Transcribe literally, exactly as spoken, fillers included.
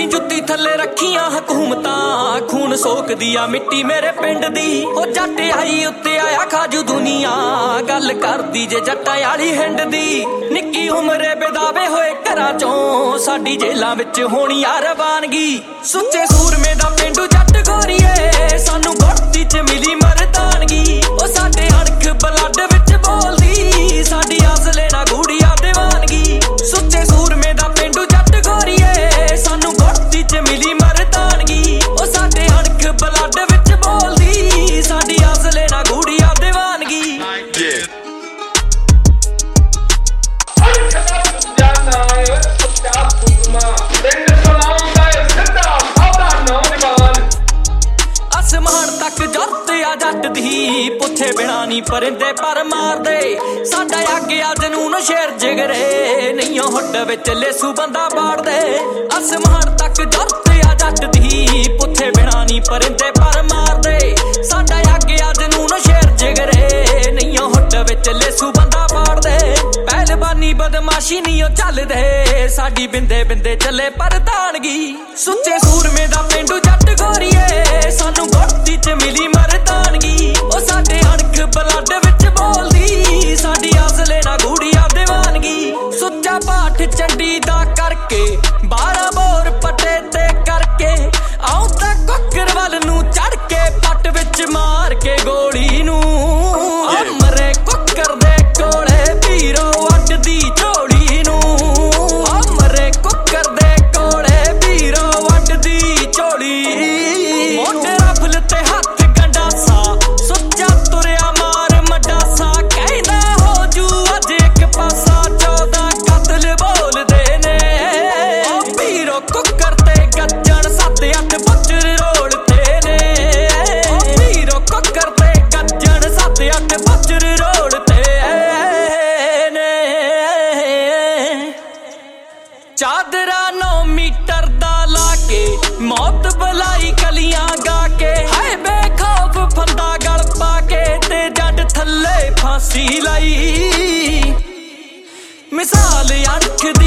जुत्ती थले रखियां हुकूमतां खून सोकदी आ मिट्टी मेरे पिंड दी ओ जट आई उत्ते आया खाजू दुनिया गल करदी जे जट्टां आली हिंड दी निक्की उमरे बेदावे होए घरां चों साडी जेलां विच होणी आ रवानगी सुच्चे सूरमे दा पिंडू जट गोरीए सानू गुड़ती च मिली मरदानगी ओ साडे अणख ब्लड विच बोलदी साडी असले ना गूड़िया दीवानगी सुच्चे सूरमे दा पिंडू जट गोरीए सानू गुड़ती च मिली मरदानगी ओ साडे अणख ब्लड विच बोलदी साडी असले ना गूड़िया दीवानगी आसमान तक जट आ जट दी पुछे बिना नी परिंदे पर मार दे साडा आगे आ जनून शेर जिगरे नहीं हुड विच लेसू बंदा बाड़ दे आसमान तक जट आ जट दी पुछे बिना नी परिंदे पर मार दे साडा आगे आ जनून शेर जिगरे नहीं हुड विच लेसू बंदा बाड़ दे पहलवानी बदमाशी नहीं चल दे साडी बिंदे बिंदे चले परदानगी सुच्चे सूरमे दा पिंडू जट गोरीए सानू गुड़ती च मिली मरदानगी ओ साडे अणख ब्लड विच बोलदी साडी असले ना गूड़िया दीवानगी सुच्चा पाठ चंडी दा करके बारह बोर पटे ते करके आऊं तां कुकर वल नूं चढ़ के पट विच मार के गोली नूं अमरे कुकर दे कोले पीरो अड्डदी झोली नूं अमरे कुकर दे कोले पीरो अड्डदी झोली मोढे रफल ते हत्थ गंडासा सुच्चा तुरिया मार मडासा कहदा हो जू अज एक पासा चौदह कतल बोलदे ने ओ पीरो कुकर ते गज्जण सत्त अठ बचर रोलते ने ओ पीरो कुकर ते गज्जण सत्त अठ बचर रोलते ने चादरा नौ मीटर दा लाके मौत बुलाई कलियां गा के हाय बेखौफ फंदा गल पाके ते जट थल्ले फांसी लाई मिसाल अणख